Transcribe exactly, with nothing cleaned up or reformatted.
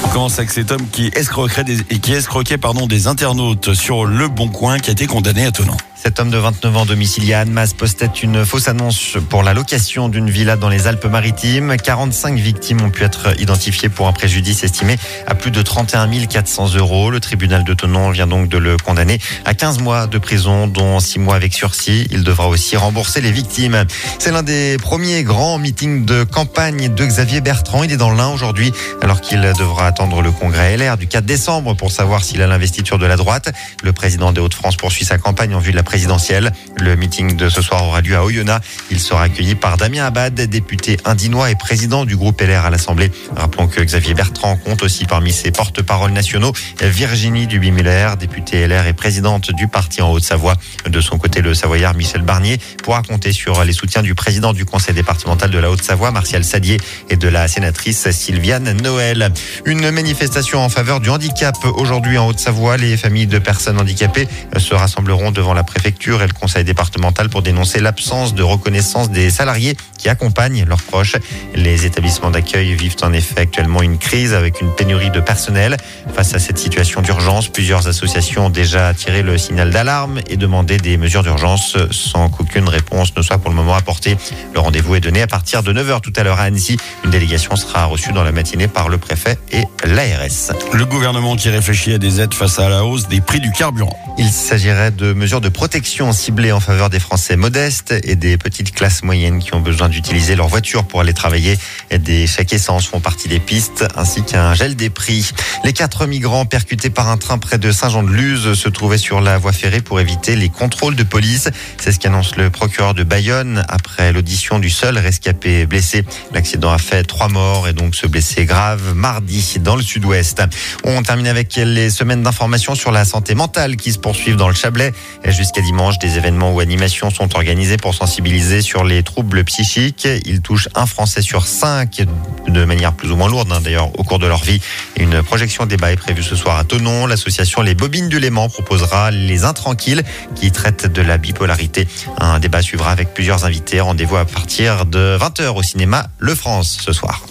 On commence avec cet homme qui escroquerait des, et qui escroquait pardon, des internautes sur Le Bon Coin, qui a été condamné à Thonon. Cet homme de vingt-neuf ans domicilié à Annemasse postait une fausse annonce pour la location d'une villa dans les Alpes-Maritimes. quarante-cinq victimes ont pu être identifiées pour un préjudice estimé à plus de trente et un mille quatre cents euros. Le tribunal de Thonon vient donc de le condamner à quinze mois de prison, dont six mois avec sursis. Il devra aussi rembourser les victimes. C'est l'un des premiers grands meetings de campagne de Xavier Bertrand. Il est dans l'Ain aujourd'hui, alors qu'il devra attendre le congrès L R du quatre décembre pour savoir s'il a l'investiture de la droite. Le président des Hauts-de-France poursuit sa campagne en vue de la présidentielle. Le meeting de ce soir aura lieu à Oyonnax. Il sera accueilli par Damien Abad, député indinois et président du groupe L R à l'Assemblée. Rappelons que Xavier Bertrand compte aussi parmi ses porte-paroles nationaux Virginie Duby-Muller, députée L R et présidente du parti en Haute-Savoie. De son côté, le Savoyard Michel Barnier pourra compter sur les soutiens du président du conseil départemental de la Haute-Savoie, Martial Sadier, et de la sénatrice Sylviane Noël. Une manifestation en faveur du handicap aujourd'hui en Haute-Savoie. Les familles de personnes handicapées se rassembleront devant la préfecture et le conseil départemental pour dénoncer l'absence de reconnaissance des salariés qui accompagnent leurs proches. Les établissements d'accueil vivent en effet actuellement une crise avec une pénurie de personnel. Face à cette situation d'urgence, plusieurs associations ont déjà tiré le signal d'alarme et demandé des mesures d'urgence sans qu'aucune réponse ne soit pour le moment apportée. Le rendez-vous est donné à partir de neuf heures tout à l'heure à Annecy. Une délégation sera reçue dans la matinée par le préfet et l'A R S. Le gouvernement qui réfléchit à des aides face à la hausse des prix du carburant. Il s'agirait de mesures de protection ciblées en faveur des Français modestes et des petites classes moyennes qui ont besoin d'utiliser leur voiture pour aller travailler. Des chèques essence font partie des pistes, ainsi qu'un gel des prix. Les quatre migrants percutés par un train près de Saint-Jean-de-Luz se trouvaient sur la voie ferrée pour éviter les contrôles de police. C'est ce qu'annonce le procureur de Bayonne après l'audition du seul rescapé blessé. L'accident a fait trois morts et donc ce blessé grave mardi dans le sud-ouest. On termine avec les semaines d'information sur la santé mentale qui se poursuivent dans le Chablais. Jusqu'à dimanche, des événements ou animations sont organisés pour sensibiliser sur les troubles psychiques. Ils touchent un Français sur cinq de manière plus ou moins lourde, hein, d'ailleurs, au cours de leur vie. Une projection débat est prévue ce soir à Thonon. L'association Les Bobines du Léman proposera Les Intranquilles qui traitent de la bipolarité. Un débat suivra avec plusieurs invités. Rendez-vous à partir de vingt heures au cinéma Le France ce soir.